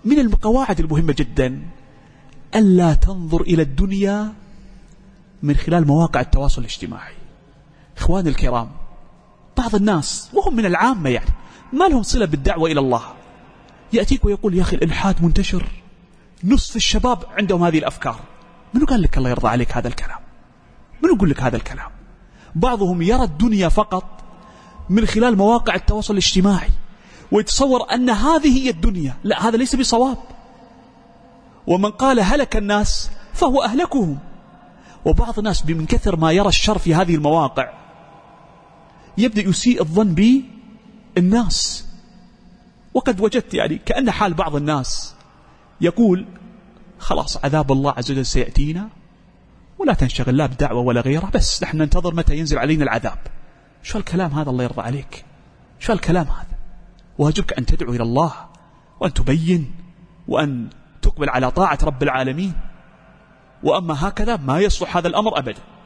من القواعد المهمة جدا ألا تنظر إلى الدنيا من خلال مواقع التواصل الاجتماعي. إخواني الكرام، بعض الناس وهم من العامة يعني ما لهم صلة بالدعوة إلى الله يأتيك ويقول يا أخي الإلحاد منتشر، نصف الشباب عندهم هذه الأفكار. منو قال لك الله يرضى عليك هذا الكلام؟ منو يقول لك هذا الكلام؟ بعضهم يرى الدنيا فقط من خلال مواقع التواصل الاجتماعي ويتصور أن هذه هي الدنيا. لا، هذا ليس بصواب. ومن قال هلك الناس فهو أهلكهم. وبعض الناس من كثر ما يرى الشر في هذه المواقع يبدأ يسيء الظن بالناس. وقد وجدت يعني كأن حال بعض الناس يقول خلاص عذاب الله عز وجل سيأتينا ولا تنشغل لا بدعوة ولا غيره، بس نحن ننتظر متى ينزل علينا العذاب. شو الكلام هذا؟ الله يرضى عليك، شو الكلام هذا؟ واجبك أن تدعو إلى الله وأن تبين وأن تقبل على طاعة رب العالمين. وأما هكذا ما يصلح هذا الأمر أبدا.